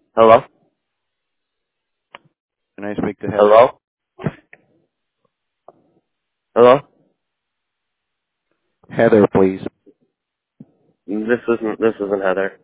Hello? Can I speak to Heather? Hello? Hello? Heather, please. This isn't Heather.